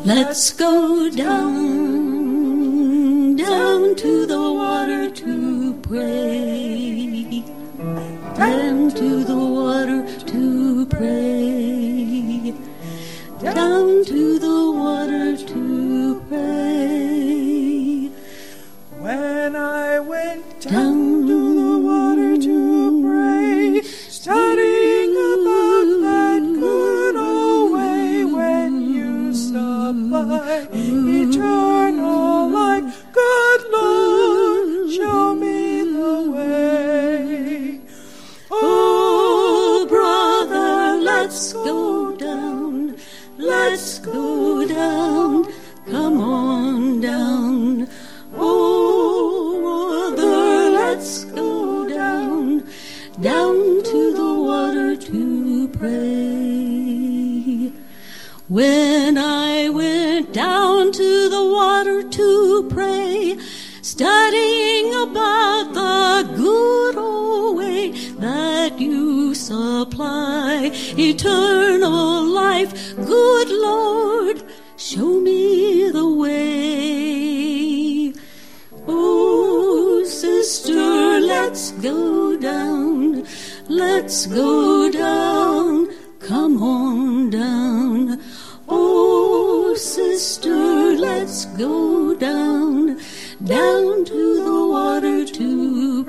Let's go down, down to the water to pray. Down to the water to pray. Down to the water to pray. When I went down to the water to pray, studying about that good old way when you supply eternal life, good Lord, show me the way. Oh, brother, let's go down, let's go down, come on down. Oh, brother, let's go down, down to the water to pray. When I went down to the water to pray, studying about the good old way that you supply eternal life, good Lord, show me the way. Oh, sister, let's go down, let's go down, come on down. Oh, sister, let's go down, down to the water to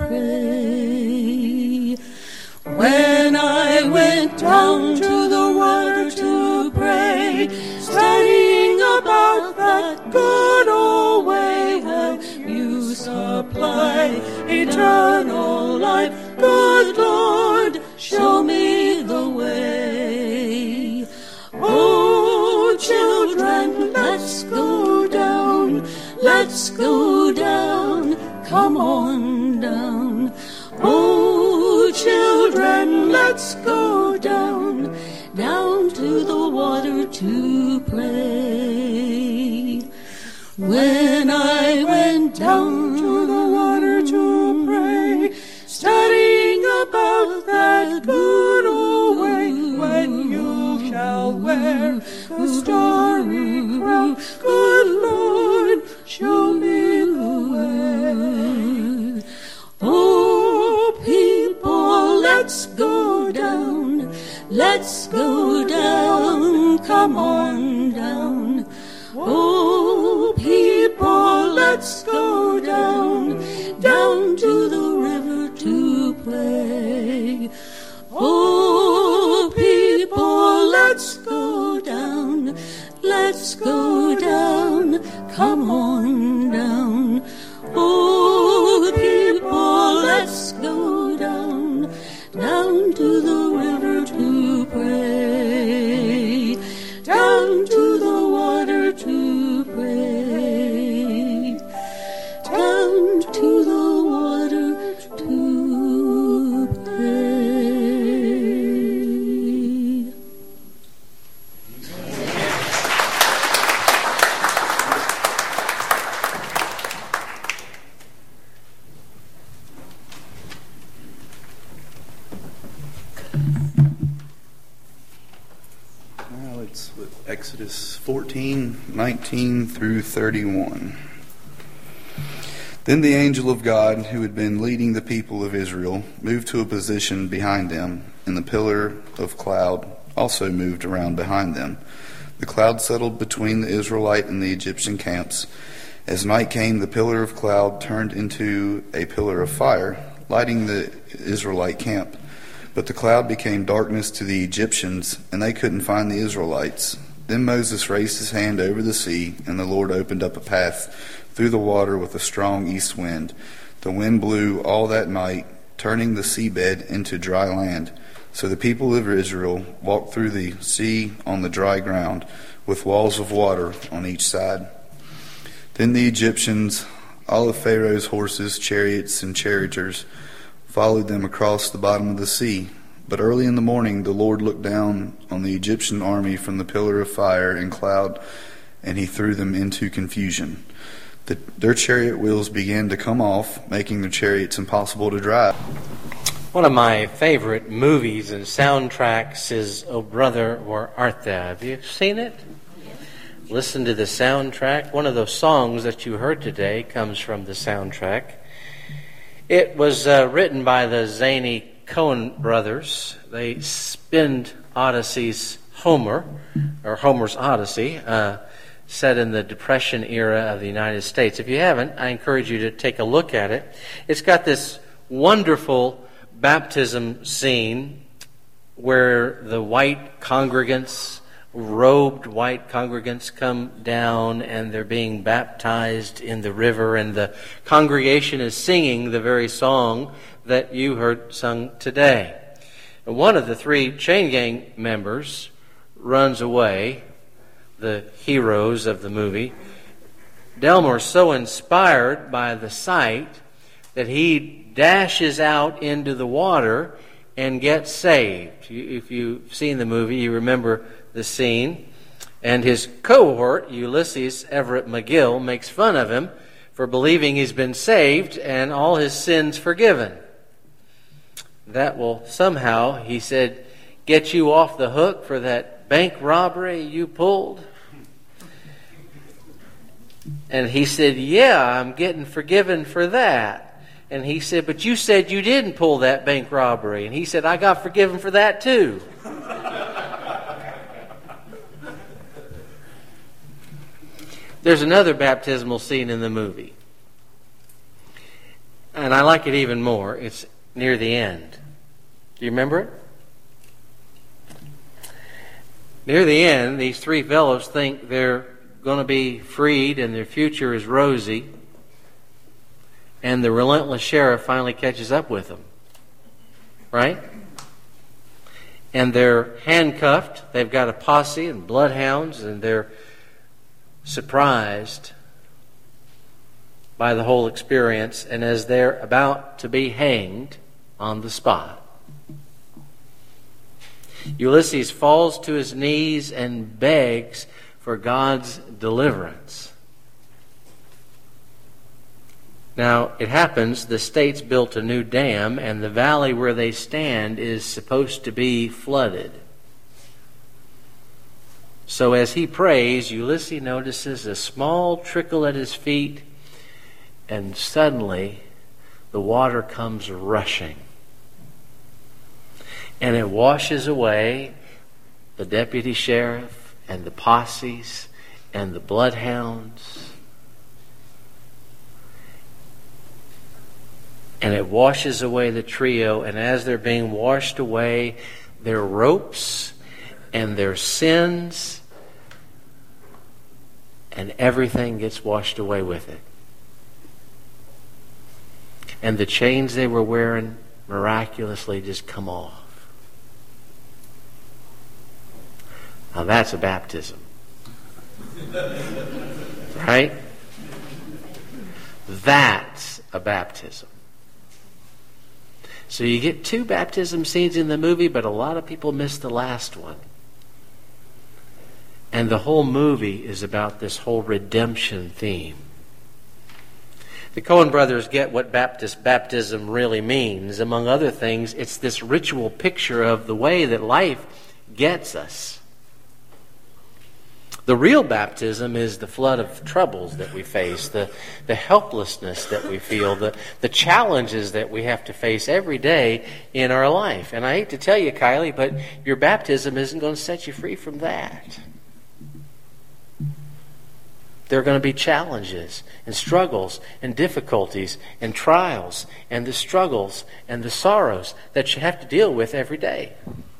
pray. When I went down to the water to pray, studying about that good old way how you supply eternal life, good Lord, show me the way. Oh, children, let's go down, let's go down, come on down. Oh, children, let's go down, down to the water to pray. When I went down to the water to pray, studying about that good old way when you shall wear the starry crown, good Lord, show me the way. Oh, people, let's go down, let's go down, come on down. Oh, people, let's go down, down to the river to play. Oh, people, let's go down, let's go down, come on down. Oh, people, let's go down, down to the river to pray. Down to the water to pray. Down to the water to pray. Now it's Exodus 14:19 through 31. Then the angel of God, who had been leading the people of Israel, moved to a position behind them, and the pillar of cloud also moved around behind them. The cloud settled between the Israelite and the Egyptian camps. As night came, the pillar of cloud turned into a pillar of fire, lighting the Israelite camp. But the cloud became darkness to the Egyptians, and they couldn't find the Israelites. Then Moses raised his hand over the sea, and the Lord opened up a path through the water with a strong east wind. The wind blew all that night, turning the seabed into dry land. So the people of Israel walked through the sea on the dry ground, with walls of water on each side. Then the Egyptians, all of Pharaoh's horses, chariots, and charioteers, followed them across the bottom of the sea. But early in the morning the Lord looked down on the Egyptian army from the pillar of fire and cloud, and he threw them into confusion. Their chariot wheels began to come off, making their chariots impossible to drive. One of my favorite movies and soundtracks is Oh Brother, Where Art Thou? Have you seen it? listen to the soundtrack. One of those songs that you heard today comes from the soundtrack. It was written by the zany Coen brothers. They spinned Odyssey's Homer, or Homer's Odyssey, set in the Depression era of the United States. If you haven't, I encourage you to take a look at it. It's got this wonderful baptism scene where the white congregants, robed white congregants, come down and they're being baptized in the river, and the congregation is singing the very song that you heard sung today. And one of the three chain gang members runs away, the heroes of the movie. Delmore's so inspired by the sight that he dashes out into the water and gets saved. If you've seen the movie, you remember the scene. And his cohort, Ulysses Everett McGill, makes fun of him for believing he's been saved and all his sins forgiven. That will somehow, he said, get you off the hook for that bank robbery you pulled. And he said, yeah, I'm getting forgiven for that. And he said, but you said you didn't pull that bank robbery. And he said, I got forgiven for that too. There's another baptismal scene in the movie. And I like it even more. It's near the end. Do you remember it? Near the end, these three fellows think they're going to be freed and their future is rosy. And the relentless sheriff finally catches up with them. Right? And they're handcuffed. They've got a posse and bloodhounds, and they're surprised by the whole experience. And as they're about to be hanged on the spot, Ulysses falls to his knees and begs for God's deliverance. Now, it happens the state's built a new dam, and the valley where they stand is supposed to be flooded. So as he prays, Ulysses notices a small trickle at his feet, and suddenly the water comes rushing. And it washes away the deputy sheriff and the posses and the bloodhounds. And it washes away the trio, and as they're being washed away, their ropes and their sins, and everything gets washed away with it. And the chains they were wearing miraculously just come off. Now that's a baptism. Right? That's a baptism. So you get two baptism scenes in the movie, but a lot of people miss the last one. And the whole movie is about this whole redemption theme. The Coen brothers get what baptism really means. Among other things, it's this ritual picture of the way that life gets us. The real baptism is the flood of troubles that we face, the helplessness that we feel, the challenges that we have to face every day in our life. And I hate to tell you, Kylie, but your baptism isn't going to set you free from that. There are going to be challenges and struggles and difficulties and trials and the struggles and the sorrows that you have to deal with every day.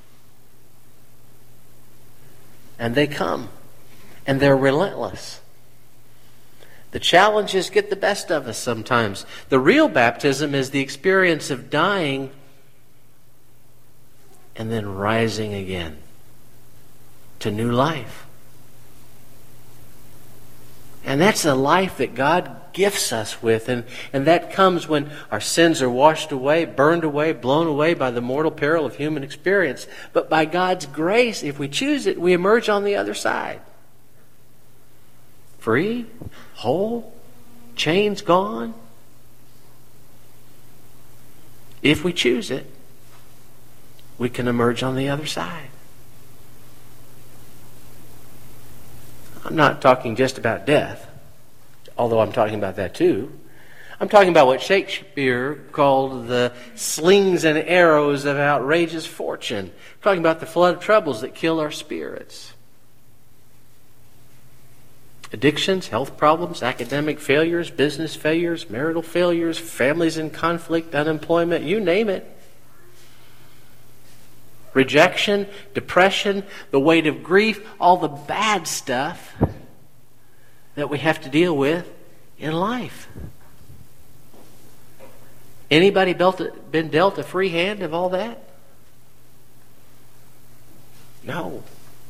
And they come. And they're relentless. The challenges get the best of us sometimes. The real baptism is the experience of dying and then rising again to new life. And that's a life that God gifts us with. And that comes when our sins are washed away, burned away, blown away by the mortal peril of human experience. But by God's grace, if we choose it, we emerge on the other side. Free, whole, chains gone. If we choose it, we can emerge on the other side. I'm not talking just about death, although I'm talking about that too. I'm talking about what Shakespeare called the slings and arrows of outrageous fortune. I'm talking about the flood of troubles that kill our spirits. Addictions, health problems, academic failures, business failures, marital failures, families in conflict, unemployment, you name it. Rejection, depression, the weight of grief, all the bad stuff that we have to deal with in life. Anybody been dealt a free hand of all that? No.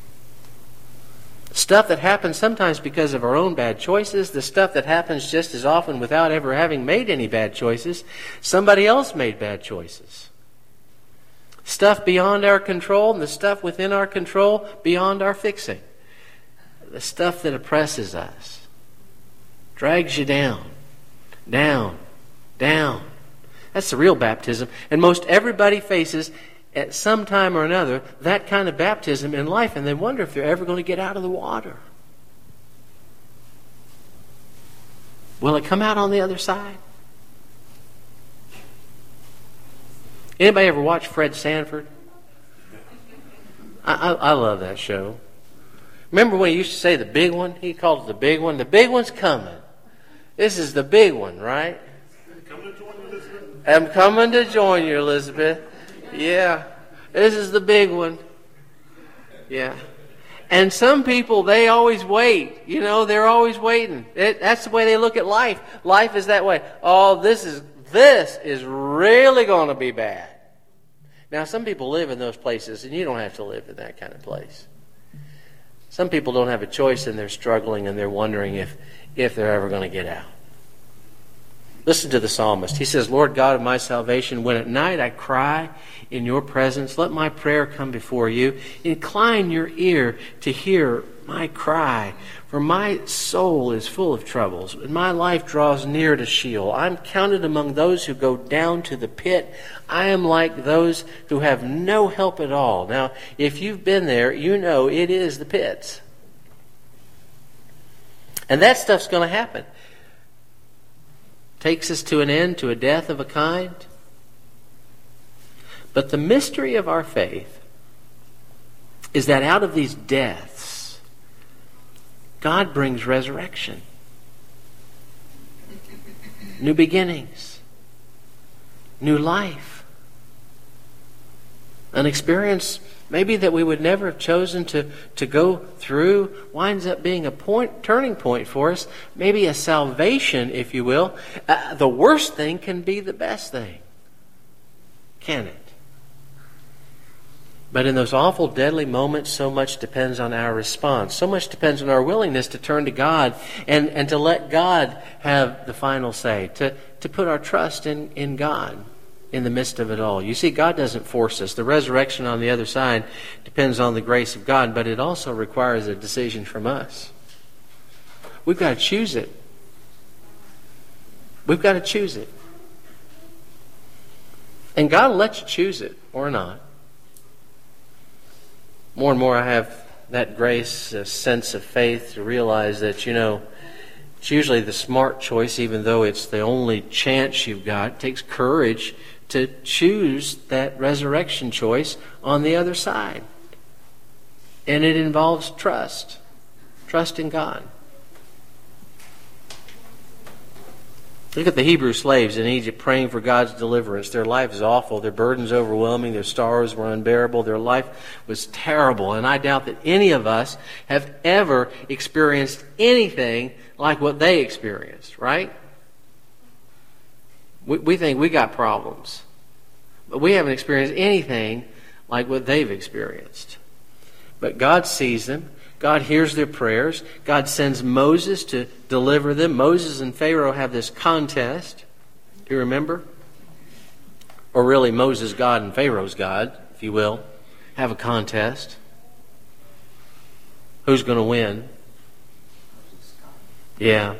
Stuff that happens sometimes because of our own bad choices, the stuff that happens just as often without ever having made any bad choices, somebody else made bad choices. Stuff beyond our control and the stuff within our control beyond our fixing. The stuff that oppresses us, drags you down, down, down. That's the real baptism. And most everybody faces at some time or another that kind of baptism in life, and they wonder if they're ever going to get out of the water. Will it come out on the other side? Anybody ever watch Fred Sanford? I love that show. Remember when he used to say the big one? He called it the big one. The big one's coming. This is the big one, right? I'm coming to join you, Elizabeth. Yeah, this is the big one. Yeah. And some people, they always wait. You know, they're always waiting. That's the way they look at life. Life is that way. Oh, this is really going to be bad. Now, some people live in those places, and you don't have to live in that kind of place. Some people don't have a choice, and they're struggling, and they're wondering if they're ever going to get out. Listen to the psalmist. He says, Lord God of my salvation, when at night I cry in your presence, let my prayer come before you. Incline your ear to hear my cry, for my soul is full of troubles, and my life draws near to Sheol. I'm counted among those who go down to the pit. I am like those who have no help at all. Now, if you've been there, you know it is the pits. And that stuff's going to happen. Takes us to an end, to a death of a kind. But the mystery of our faith is that out of these deaths, God brings resurrection. New beginnings. New life. An experience maybe that we would never have chosen to go through winds up being a turning point for us. Maybe a salvation, if you will. The worst thing can be the best thing. Can it? But in those awful, deadly moments, so much depends on our response. So much depends on our willingness to turn to God and to let God have the final say. To put our trust in God in the midst of it all. You see, God doesn't force us. The resurrection on the other side depends on the grace of God, but it also requires a decision from us. We've got to choose it. We've got to choose it. And God will let you choose it or not. More and more I have that grace, a sense of faith to realize that, it's usually the smart choice, even though it's the only chance you've got. It takes courage to choose that resurrection choice on the other side. And it involves trust. Trust in God. Look at the Hebrew slaves in Egypt praying for God's deliverance. Their life is awful. Their burden's overwhelming. Their sorrows were unbearable. Their life was terrible. And I doubt that any of us have ever experienced anything like what they experienced, right? We think we got problems. But we haven't experienced anything like what they've experienced. But God sees them. God hears their prayers. God sends Moses to deliver them. Moses and Pharaoh have this contest. Do you remember? Or really, Moses' God and Pharaoh's God, if you will, have a contest. Who's going to win? Yeah.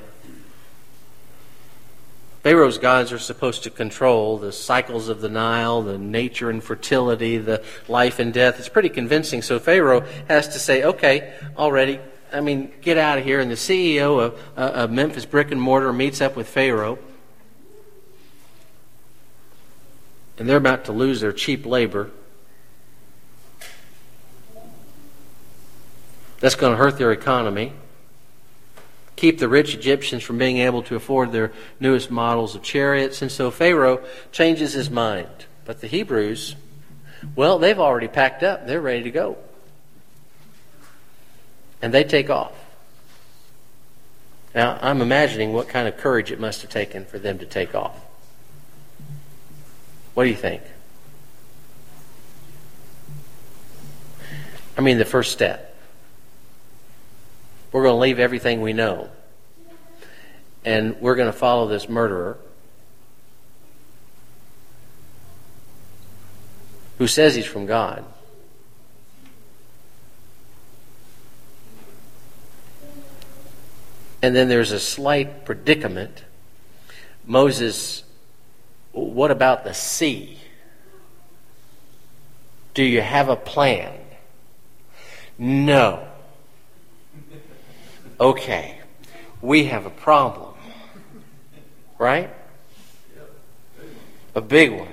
Pharaoh's gods are supposed to control the cycles of the Nile, the nature and fertility, the life and death. It's pretty convincing. So Pharaoh has to say, okay, already, get out of here. And the CEO of Memphis Brick and Mortar meets up with Pharaoh. And they're about to lose their cheap labor. That's going to hurt their economy. Keep the rich Egyptians from being able to afford their newest models of chariots. And so Pharaoh changes his mind. But the Hebrews, well, they've already packed up. They're ready to go. And they take off. Now, I'm imagining what kind of courage it must have taken for them to take off. What do you think? The first step. We're going to leave everything we know. And we're going to follow this murderer who says he's from God. And then there's a slight predicament. Moses, what about the sea? Do you have a plan? No. Okay, we have a problem. Right? A big one.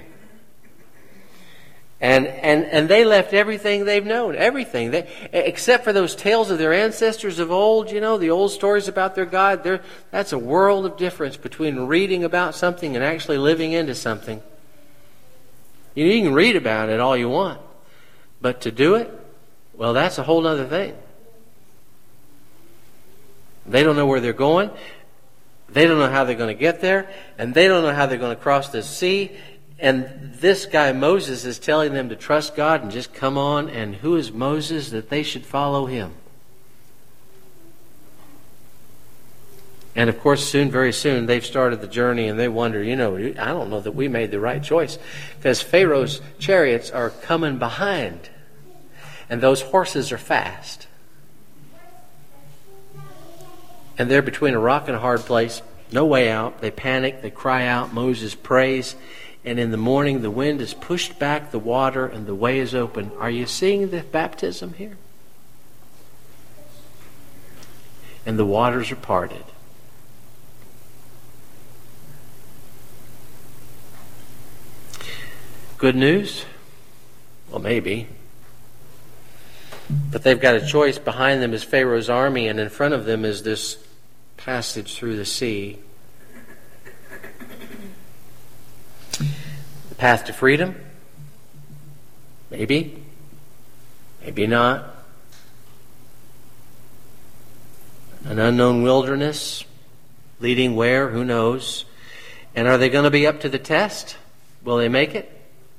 And they left everything they've known, everything. Except for those tales of their ancestors of old, the old stories about their God. That's a world of difference between reading about something and actually living into something. You can read about it all you want. But to do it, well, that's a whole other thing. They don't know where they're going. They don't know how they're going to get there. And they don't know how they're going to cross the sea. And this guy Moses is telling them to trust God and just come on. And who is Moses that they should follow him? And of course, very soon, they've started the journey and they wonder, I don't know that we made the right choice. Because Pharaoh's chariots are coming behind. And those horses are fast. And they're between a rock and a hard place. No way out. They panic. They cry out. Moses prays. And in the morning, the wind has pushed back the water and the way is open. Are you seeing the baptism here? And the waters are parted. Good news? Well, maybe. But they've got a choice. Behind them is Pharaoh's army, and in front of them is this passage through the sea. The path to freedom? Maybe. Maybe not. An unknown wilderness leading where? Who knows? And are they going to be up to the test? Will they make it?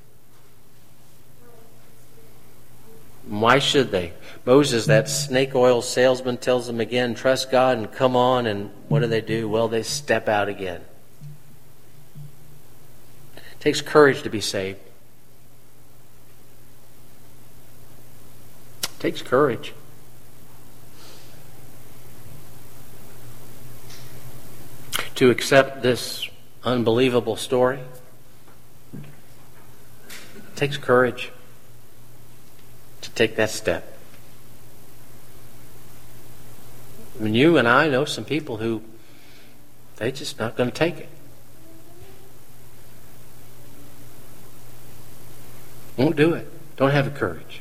Why should they? Moses, that snake oil salesman, tells them again, trust God and come on. And what do? Well, they step out again. It takes courage to be saved. It takes courage. To accept this unbelievable story. It takes courage to take that step. You and I know some people who they're just not going to take it. Won't do it. Don't have the courage.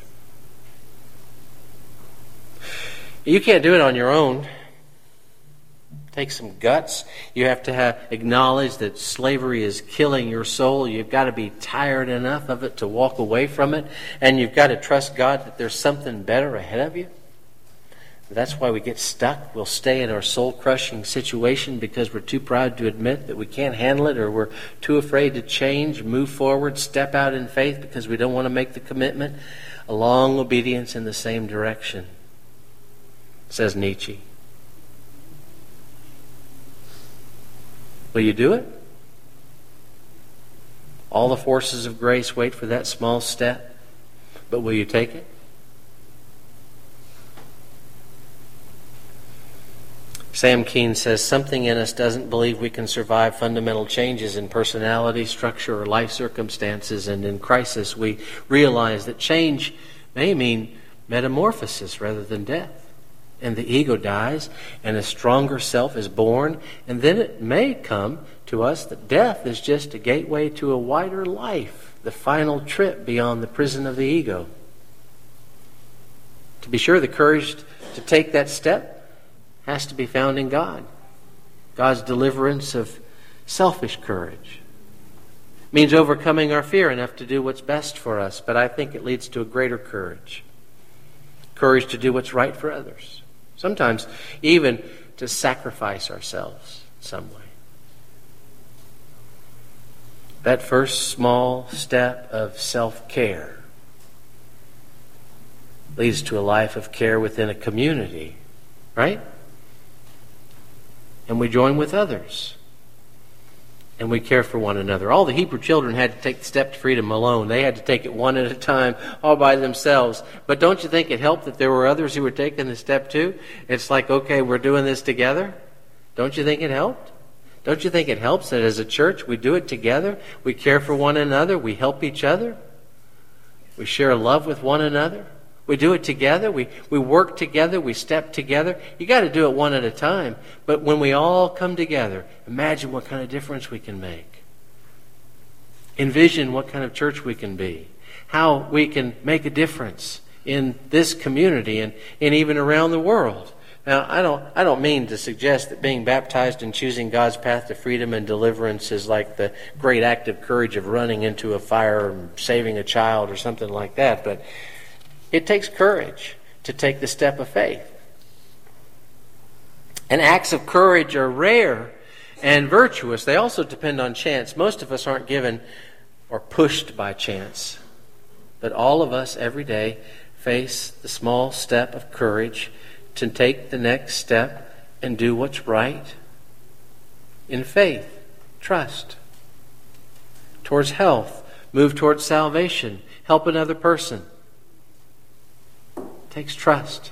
You can't do it on your own. Take some guts. You have to acknowledge that slavery is killing your soul. You've got to be tired enough of it to walk away from it. And you've got to trust God that there's something better ahead of you. That's why we get stuck. We'll stay in our soul-crushing situation because we're too proud to admit that we can't handle it, or we're too afraid to change, move forward, step out in faith because we don't want to make the commitment. A long obedience in the same direction, says Nietzsche. Will you do it? All the forces of grace wait for that small step, but will you take it? Sam Keen says, something in us doesn't believe we can survive fundamental changes in personality, structure, or life circumstances, and in crisis we realize that change may mean metamorphosis rather than death. and the ego dies, and a stronger self is born, and then it may come to us that death is just a gateway to a wider life, the final trip beyond the prison of the ego. To be sure, the courage to take that step has to be found in God. God's deliverance of selfish courage. It means overcoming our fear enough to do what's best for us, but I think it leads to a greater courage. Courage to do what's right for others. Sometimes even to sacrifice ourselves in some way. That first small step of self-care leads to a life of care within a community, right? And we join with others. And we care for one another. All the Hebrew children had to take the step to freedom alone. They had to take it one at a time, all by themselves. But don't you think it helped that there were others who were taking the step too? It's like, okay, we're doing this together. Don't you think it helped? Don't you think it helps that as a church we do it together? We care for one another. We help each other. We share love with one another. We do it together. We work together. We step together. You got to do it one at a time. But when we all come together, imagine what kind of difference we can make. Envision what kind of church we can be. How we can make a difference in this community and even around the world. Now, I don't mean to suggest that being baptized and choosing God's path to freedom and deliverance is like the great act of courage of running into a fire and saving a child or something like that. But it takes courage to take the step of faith. And acts of courage are rare and virtuous. They also depend on chance. Most of us aren't given or pushed by chance. But all of us every day face the small step of courage to take the next step and do what's right in faith, trust, towards health, move towards salvation, help another person. Takes trust.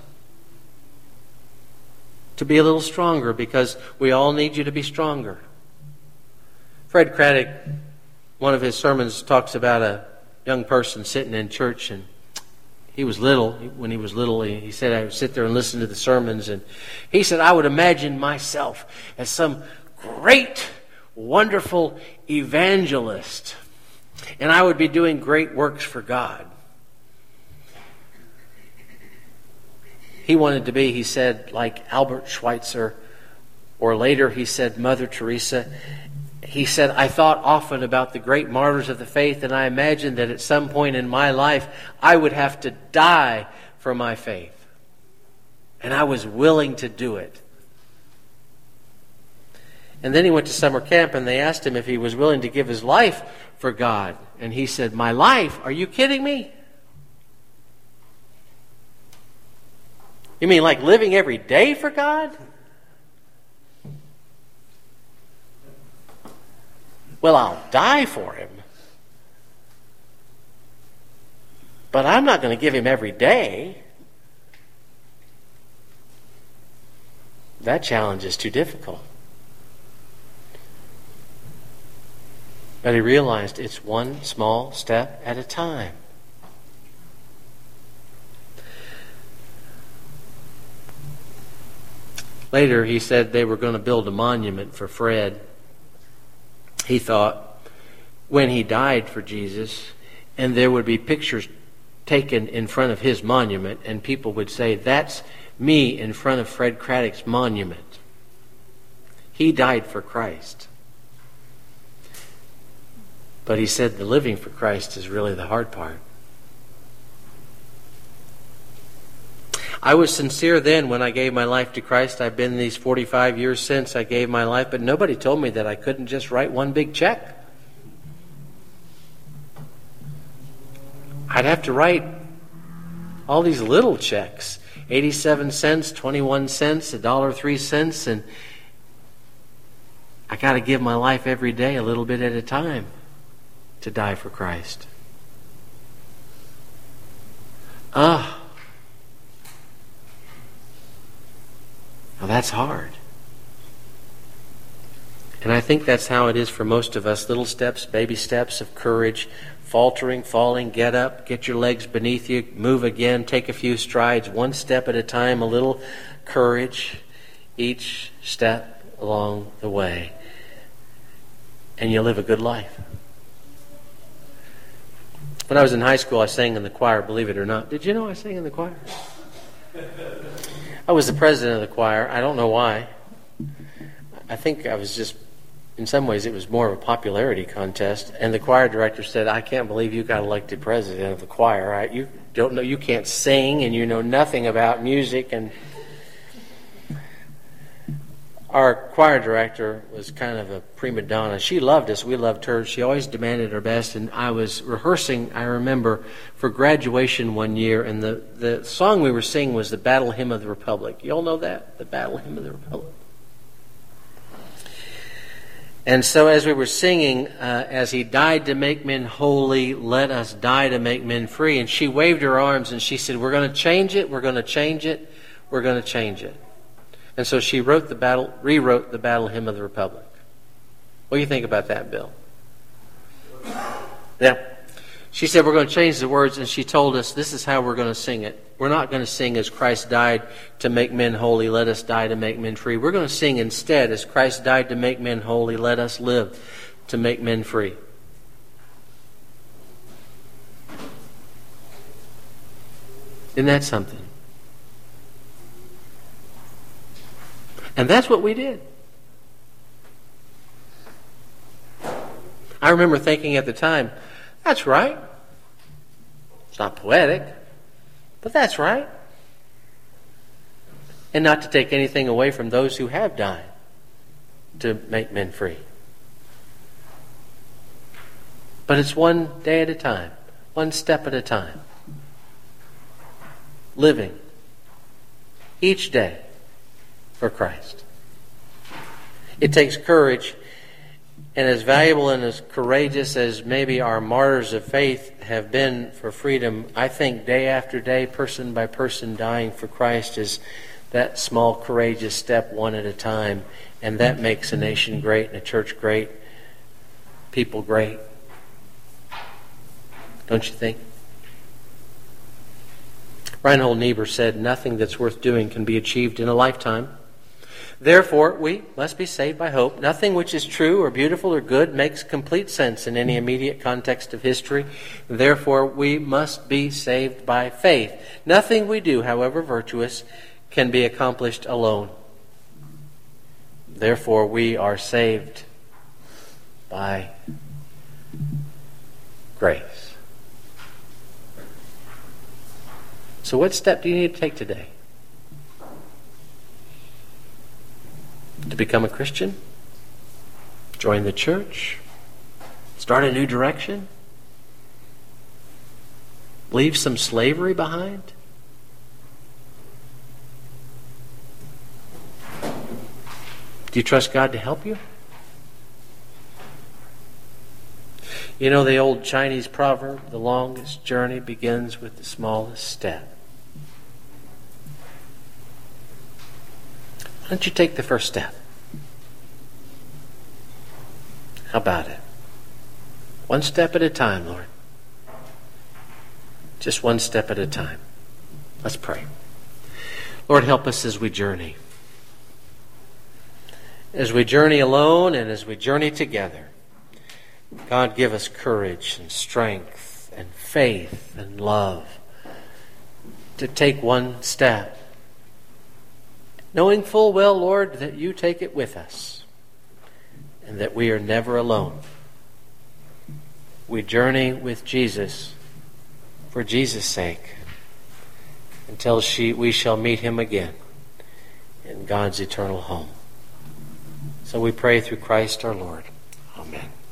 To be a little stronger, because we all need you to be stronger. Fred Craddock, one of his sermons, talks about a young person sitting in church, and he was little. When he was little, he said, I would sit there and listen to the sermons, and he said, I would imagine myself as some great, wonderful evangelist, and I would be doing great works for God. He wanted to be, he said, like Albert Schweitzer, or later he said Mother Teresa. He said, I thought often about the great martyrs of the faith, and I imagined that at some point in my life I would have to die for my faith. And I was willing to do it. And then he went to summer camp, and they asked him if he was willing to give his life for God. And he said, my life? Are you kidding me? You mean like living every day for God? Well, I'll die for Him. But I'm not going to give Him every day. That challenge is too difficult. But he realized it's one small step at a time. Later, he said they were going to build a monument for Fred. He thought when he died for Jesus, and there would be pictures taken in front of his monument, and people would say, that's me in front of Fred Craddock's monument. He died for Christ. But he said the living for Christ is really the hard part. I was sincere then when I gave my life to Christ. I've been these 45 years since I gave my life, but nobody told me that I couldn't just write one big check. I'd have to write all these little checks, 87 cents, 21 cents, $1.03, and I got to give my life every day a little bit at a time to die for Christ. Now that's hard. And I think that's how it is for most of us. Little steps, baby steps of courage, faltering, falling, get up, get your legs beneath you, move again, take a few strides, one step at a time, a little courage each step along the way, and you'll live a good life. When I was in high school, I sang in the choir, believe it or not. Did you know I sang in the choir? I was the president of the choir. I don't know why. I think I was just, in some ways, it was more of a popularity contest. And the choir director said, "I can't believe you got elected president of the choir. You don't know, you can't sing, and you know nothing about music." And our choir director was kind of a prima donna. She loved us. We loved her. She always demanded our best. And I was rehearsing, I remember, for graduation one year. And the song we were singing was the Battle Hymn of the Republic. You all know that? The Battle Hymn of the Republic. And so as we were singing, as he died to make men holy, let us die to make men free. And she waved her arms and she said, "We're going to change it. We're going to change it. We're going to change it." And so she rewrote the Battle Hymn of the Republic. What do you think about that, Bill? Yeah. She said, "We're going to change the words," and she told us, this is how we're going to sing it. We're not going to sing as Christ died to make men holy, let us die to make men free. We're going to sing instead, as Christ died to make men holy, let us live to make men free. Isn't that something? And that's what we did. I remember thinking at the time, that's right. It's not poetic, but that's right. And not to take anything away from those who have died to make men free. But it's one day at a time, one step at a time. Living each day for Christ. It takes courage, and as valuable and as courageous as maybe our martyrs of faith have been for freedom, I think day after day, person by person, dying for Christ is that small courageous step one at a time, and that makes a nation great and a church great, people great. Don't you think? Reinhold Niebuhr said, "Nothing that's worth doing can be achieved in a lifetime. Therefore, we must be saved by hope. Nothing which is true or beautiful or good makes complete sense in any immediate context of history. Therefore, we must be saved by faith. Nothing we do, however virtuous, can be accomplished alone. Therefore, we are saved by grace." So what step do you need to take today? To become a Christian? Join the church? Start a new direction? Leave some slavery behind? Do you trust God to help you? You know the old Chinese proverb, the longest journey begins with the smallest step. Why don't you take the first step? How about it? One step at a time, Lord. Just one step at a time. Let's pray. Lord, help us as we journey. As we journey alone and as we journey together, God, give us courage and strength and faith and love to take one step, knowing full well, Lord, that you take it with us and that we are never alone. We journey with Jesus for Jesus' sake until we shall meet him again in God's eternal home. So we pray through Christ our Lord. Amen.